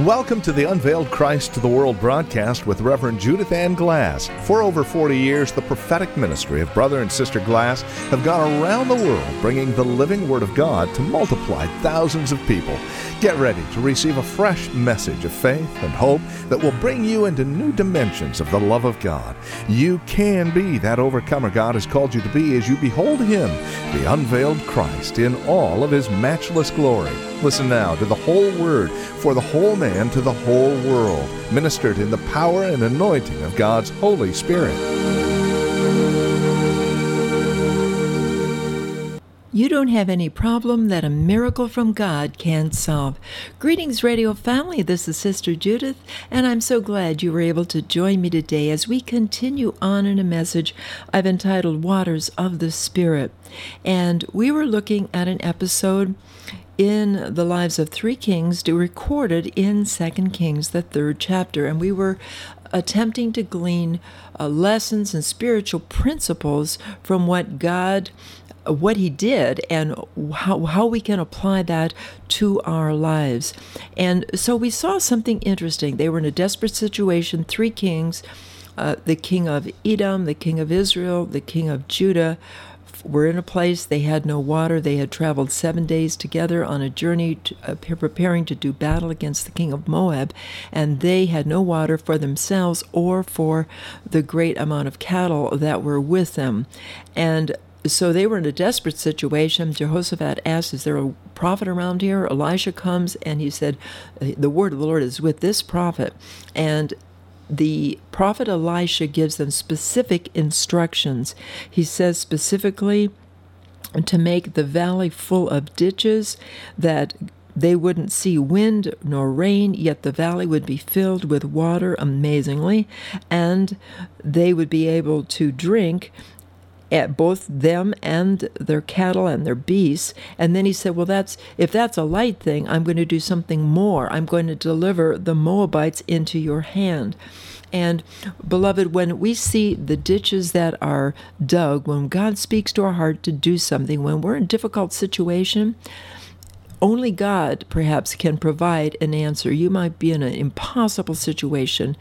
Welcome to the Unveiled Christ to the World broadcast with Reverend Judith Ann Glass. For over 40 years, the prophetic ministry of Brother and Sister Glass have gone around the world bringing the living Word of God to multiply thousands of people. Get ready to receive a fresh message of faith and hope that will bring you into new dimensions of the love of God. You can be that overcomer God has called you to be as you behold Him, the unveiled Christ, in all of His matchless glory. Listen now to the whole Word for the whole man to the whole world, ministered in the power and anointing of God's Holy Spirit. You don't have any problem that a miracle from God can't solve. Greetings, radio family. This is Sister Judith, and I'm so glad you were able to join me today as we continue on in a message I've entitled Waters of the Spirit. And we were looking at an episode in the lives of three kings recorded in 2 Kings, the 3rd chapter. And we were attempting to glean lessons and spiritual principles from what He did and how we can apply that to our lives. And so we saw something interesting. They were in a desperate situation, three kings, the king of Edom, the king of Israel, the king of Judah, were in a place they had no water. They had traveled 7 days together on a journey preparing to do battle against the king of Moab, and they had no water for themselves or for the great amount of cattle that were with them. And so they were in a desperate situation. Jehoshaphat asked, is there a prophet around here? Elisha comes and he said, the word of the Lord is with this prophet. And the prophet Elisha gives them specific instructions. He says specifically to make the valley full of ditches, that they wouldn't see wind nor rain, yet the valley would be filled with water amazingly, and they would be able to drink, at both them and their cattle and their beasts. And then he said, well, if that's a light thing, I'm going to do something more. I'm going to deliver the Moabites into your hand. And beloved, when we see the ditches that are dug, when God speaks to our heart to do something, when we're in a difficult situation, only God perhaps can provide an answer. You might be in an impossible situation.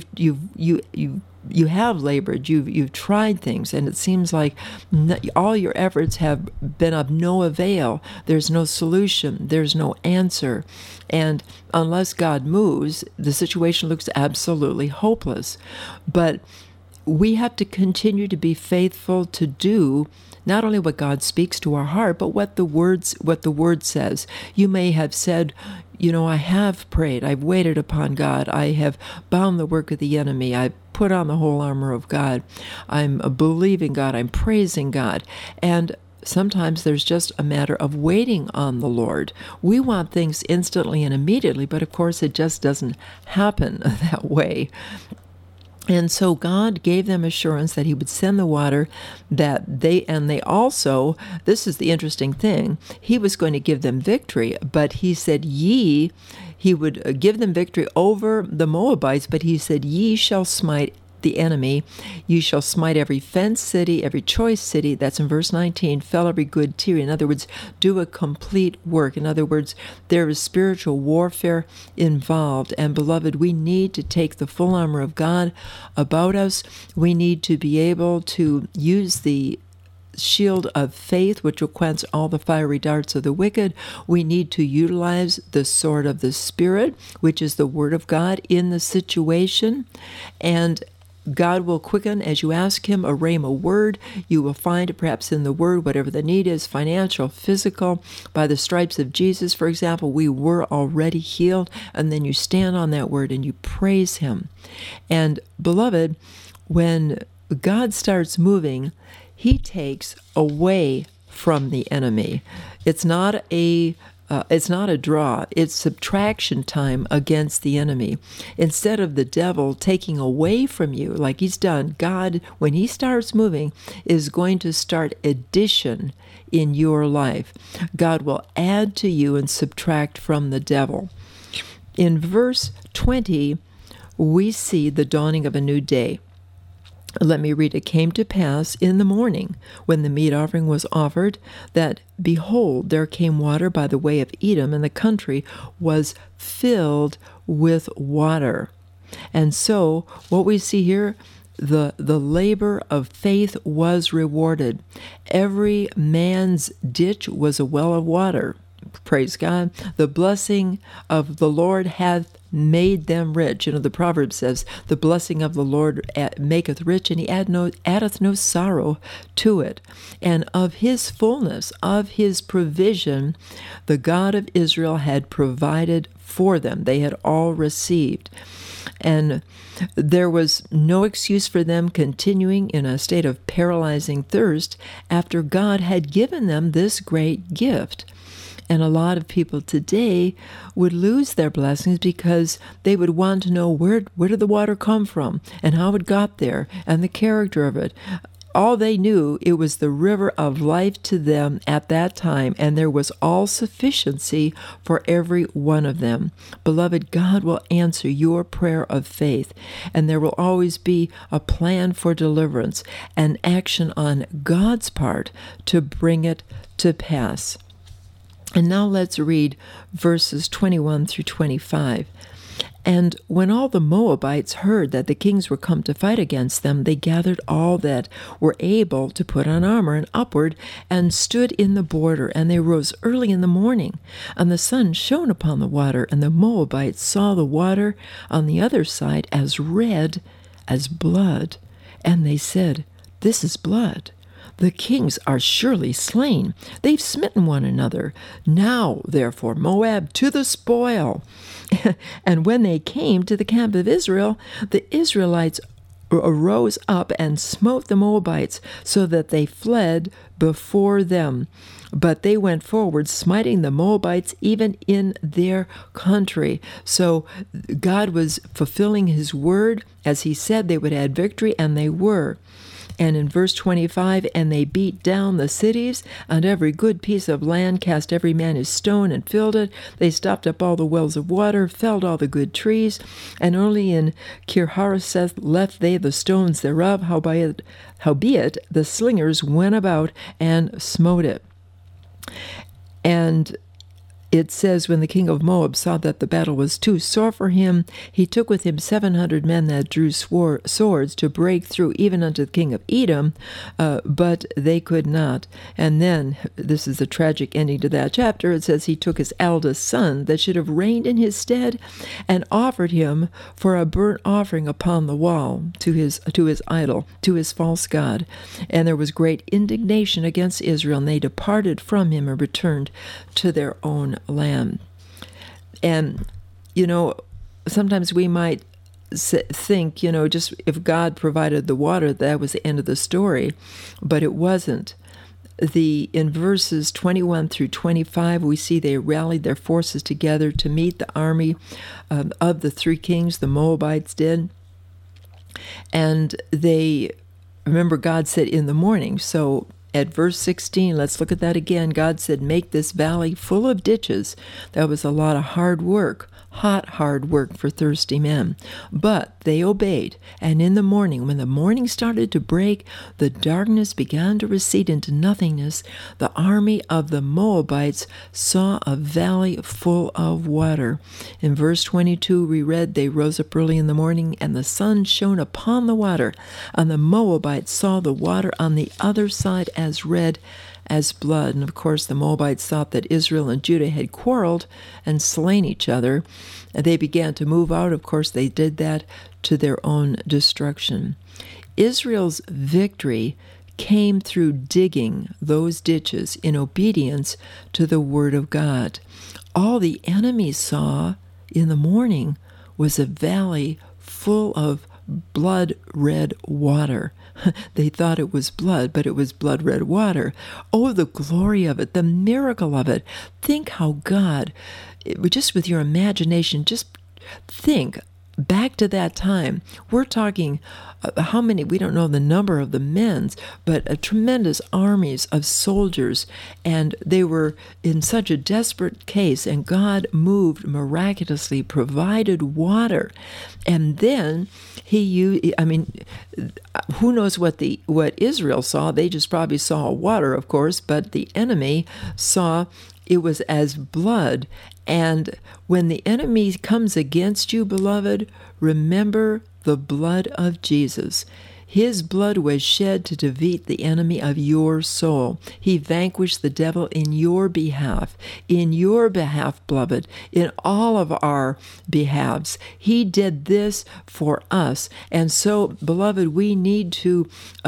You have labored, you've tried things, and it seems like all your efforts have been of no avail. There's no solution, there's no answer. And unless God moves, the situation looks absolutely hopeless. But we have to continue to be faithful to do not only what God speaks to our heart, but what the Word says. You may have said, I have prayed, I've waited upon God, I have bound the work of the enemy, I've put on the whole armor of God, I'm believing God, I'm praising God. And sometimes there's just a matter of waiting on the Lord. We want things instantly and immediately, but of course it just doesn't happen that way. And so God gave them assurance that He would send the water, that they also, this is the interesting thing, He was going to give them victory, but He said, He would give them victory over the Moabites, but He said, ye shall smite the enemy, you shall smite every fenced city, every choice city, that's in verse 19, fell every good tree. In other words, do a complete work. In other words, there is spiritual warfare involved. And beloved, we need to take the full armor of God about us. We need to be able to use the shield of faith, which will quench all the fiery darts of the wicked. We need to utilize the sword of the Spirit, which is the Word of God in the situation. And God will quicken as you ask Him a rhema word. You will find perhaps in the word whatever the need is, financial, physical. By the stripes of Jesus, for example, we were already healed. And then you stand on that word and you praise Him. And beloved, when God starts moving, He takes away from the enemy. It's not a draw. It's subtraction time against the enemy. Instead of the devil taking away from you like he's done, God, when He starts moving, is going to start addition in your life. God will add to you and subtract from the devil. In verse 20, we see the dawning of a new day. Let me read. It came to pass in the morning, when the meat offering was offered, that, behold, there came water by the way of Edom, and the country was filled with water. And so, what we see here, the labor of faith was rewarded. Every man's ditch was a well of water. Praise God. The blessing of the Lord hath made them rich. The proverb says, the blessing of the Lord maketh rich, and he addeth no sorrow to it. And of his fullness, of his provision, the God of Israel had provided for them. They had all received. And there was no excuse for them continuing in a state of paralyzing thirst after God had given them this great gift. And a lot of people today would lose their blessings because they would want to know where did the water come from and how it got there and the character of it. All they knew, it was the river of life to them at that time, and there was all sufficiency for every one of them. Beloved, God will answer your prayer of faith, and there will always be a plan for deliverance, an action on God's part to bring it to pass. And now let's read verses 21 through 25. And when all the Moabites heard that the kings were come to fight against them, they gathered all that were able to put on armor and upward, and stood in the border. And they rose early in the morning, and the sun shone upon the water, and the Moabites saw the water on the other side as red as blood. And they said, This is blood. The kings are surely slain. They've smitten one another. Now, therefore, Moab, to the spoil. And when they came to the camp of Israel, the Israelites arose up and smote the Moabites, so that they fled before them. But they went forward, smiting the Moabites even in their country. So God was fulfilling his word. As he said, they would add victory, and they were. And in verse 25, and they beat down the cities, and every good piece of land, cast every man his stone, and filled it. They stopped up all the wells of water, felled all the good trees, and only in Kirharaseth left they the stones thereof. Howbeit the slingers went about and smote it. And it says, when the king of Moab saw that the battle was too sore for him, he took with him 700 men that drew swords to break through even unto the king of Edom, but they could not. And then, this is the tragic ending to that chapter, it says he took his eldest son that should have reigned in his stead, and offered him for a burnt offering upon the wall to his idol, to his false god. And there was great indignation against Israel, and they departed from him and returned to their own land. And, sometimes we might think, just if God provided the water, that was the end of the story. But it wasn't. In verses 21 through 25, we see they rallied their forces together to meet the army of the three kings, the Moabites did. And remember, God said in the morning. So at verse 16, let's look at that again. God said, make this valley full of ditches. That was a lot of hard work, hard work for thirsty men. But they obeyed. And in the morning, when the morning started to break, the darkness began to recede into nothingness. The army of the Moabites saw a valley full of water. In verse 22, we read, they rose up early in the morning, and the sun shone upon the water. And the Moabites saw the water on the other side as red as blood. And of course, the Moabites thought that Israel and Judah had quarreled and slain each other. And they began to move out. Of course, they did that to their own destruction. Israel's victory came through digging those ditches in obedience to the word of God. All the enemy saw in the morning was a valley full of blood-red water. They thought it was blood, but it was blood-red water. Oh, the glory of it, the miracle of it. Think how God, just with your imagination, just think back to that time, we're talking how many, we don't know the number of the men's, but a tremendous armies of soldiers, and they were in such a desperate case, and God moved miraculously, provided water, and then he used, who knows what Israel saw? They just probably saw water, of course, but the enemy saw it was as blood. And when the enemy comes against you, beloved, remember the blood of Jesus. His blood was shed to defeat the enemy of your soul. He vanquished the devil in your behalf, beloved, in all of our behalves. He did this for us. And so, beloved, we need to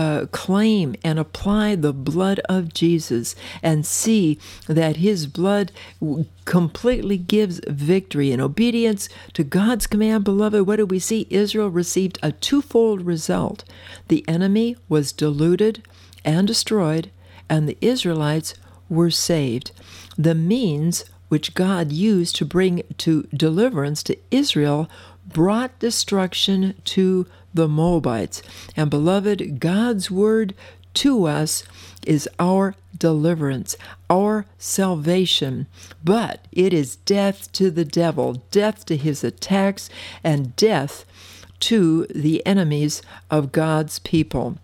claim and apply the blood of Jesus and see that his blood completely gives victory. In obedience to God's command, beloved, what do we see? Israel received a twofold result. The enemy was deluded and destroyed, and the Israelites were saved. The means which God used to bring to deliverance to Israel brought destruction to the Moabites. And beloved, God's word to us is our deliverance, our salvation. But it is death to the devil, death to his attacks, and death to the enemies of God's people.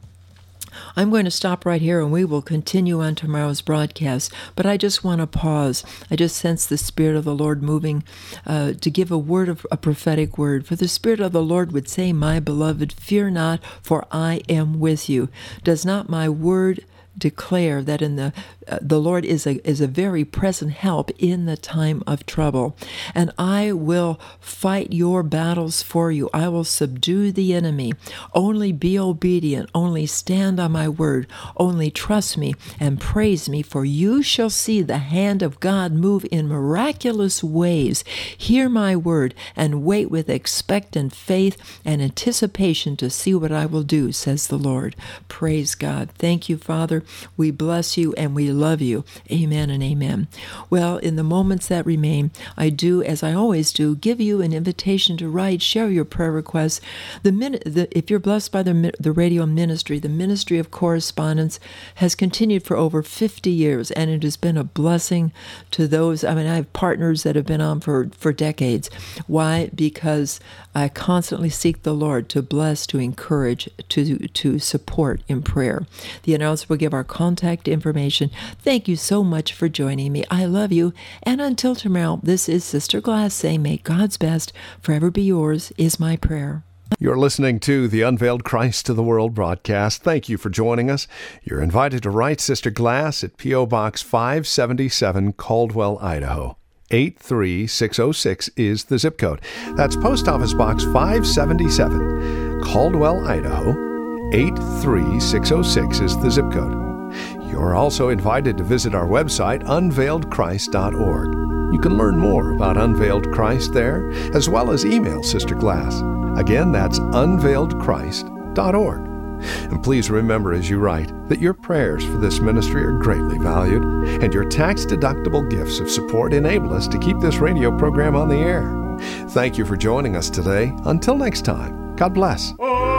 I'm going to stop right here and we will continue on tomorrow's broadcast, but I just want to pause. I just sense the Spirit of the Lord moving to give a prophetic word. For the Spirit of the Lord would say, "My beloved, fear not, for I am with you." Does not my word declare that in the Lord is a very present help in the time of trouble? And I will fight your battles for you. I will subdue the enemy. Only be obedient. Only stand on my word. Only trust me and praise me, for you shall see the hand of God move in miraculous ways. Hear my word and wait with expectant faith and anticipation to see what I will do, says the Lord. Praise God. Thank you, Father. We bless you and we love you. Amen and amen. Well, in the moments that remain, I do, as I always do, give you an invitation to write, share your prayer requests. If you're blessed by the radio ministry, the ministry of correspondence has continued for over 50 years, and it has been a blessing to those. I have partners that have been on for decades. Why? Because I constantly seek the Lord to bless, to encourage, to support in prayer. The announcer will give our contact information. Thank you so much for joining me. I love you. And until tomorrow, this is Sister Glass saying, may God's best forever be yours, is my prayer. You're listening to the Unveiled Christ to the World broadcast. Thank you for joining us. You're invited to write Sister Glass at P.O. Box 577, Caldwell, Idaho. 83606 is the zip code. That's Post Office Box 577, Caldwell, Idaho. 83606 is the zip code. You're also invited to visit our website, unveiledchrist.org. You can learn more about Unveiled Christ there, as well as email Sister Glass. Again, that's unveiledchrist.org. And please remember as you write that your prayers for this ministry are greatly valued, and your tax-deductible gifts of support enable us to keep this radio program on the air. Thank you for joining us today. Until next time, God bless.